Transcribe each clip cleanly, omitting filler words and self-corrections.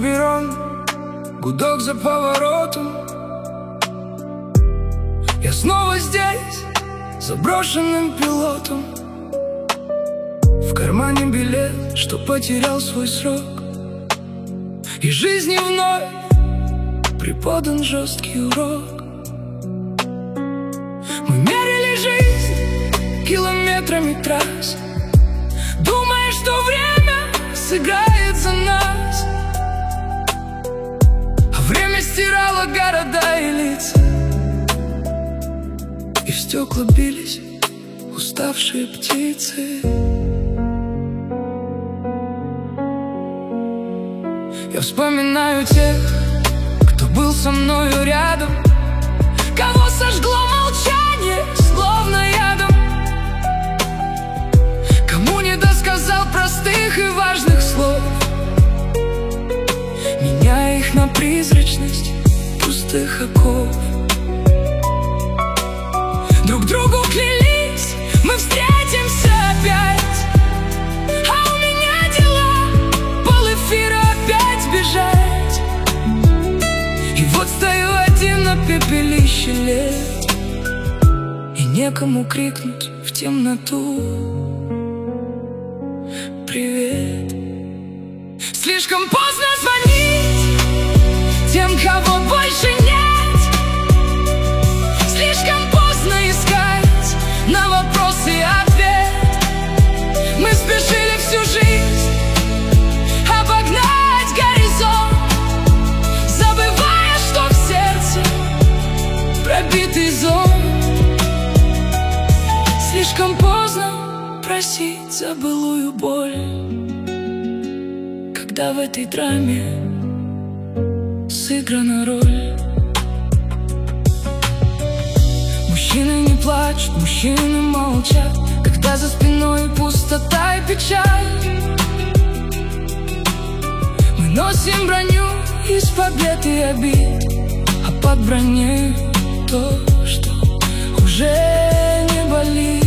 перрон, гудок за поворотом. Я снова здесь, заброшенным пилотом. В кармане билет, что потерял свой срок, и жизни вновь преподан жесткий урок. Мы мерили жизнь километрами трасс, думая, что время сыграет за нас. А время стирало города и лица, и в стекла бились уставшие птицы. Я вспоминаю тех, кто был со мною рядом, кого сожгло молчание, словно ядом, кому не досказал простых и важных слов, меняя их на призрачность пустых оков. Друг другу клялись, мы встретимся опять, а у меня дела, полэфира опять бежать. И вот стою один на пепелище лет, и некому крикнуть в темноту привет. Слишком поздно звонить тем, кого больше нет. Слишком поздно искать на вопросы ответ. Мы спешили всю жизнь обогнать горизонт, забывая, что в сердце пробитый зонт. Слишком поздно просить за былую боль, когда в этой драме сыграна роль. Мужчины не плачут, мужчины молчат, когда за спиной пустота и печаль. Мы носим броню из побед и обид, а под броней то, что уже не болит,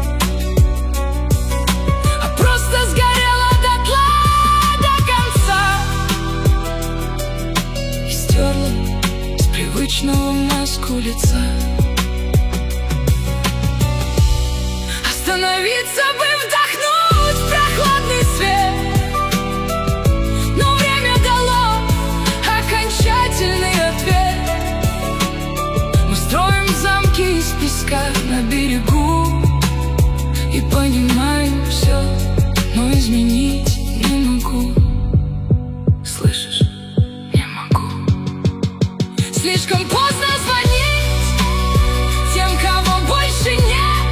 а просто сгорело дотла до конца и стерла с привычного маску лица. Остановиться бы, вдохнуть прохладный свет, но время дало окончательный ответ. Мы строим замки из песка на берегу и понимаем все, но изменить не могу. Слышишь? Не могу. Слишком поздно звонить тем, кого больше нет.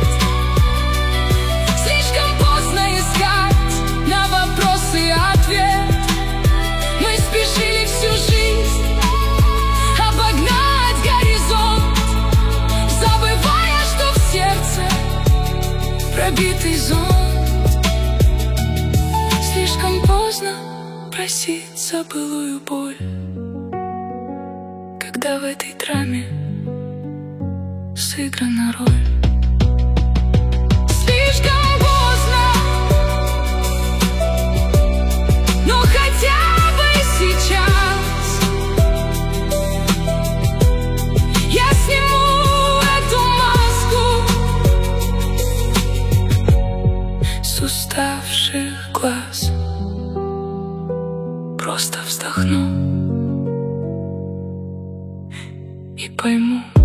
Пробитый зонт. Слишком поздно просить за былую боль, когда в этой драме сыграна роль. Слишком поздно, но хотя бы сейчас я сниму эту маску с уставших глаз, просто вздохну и пойму.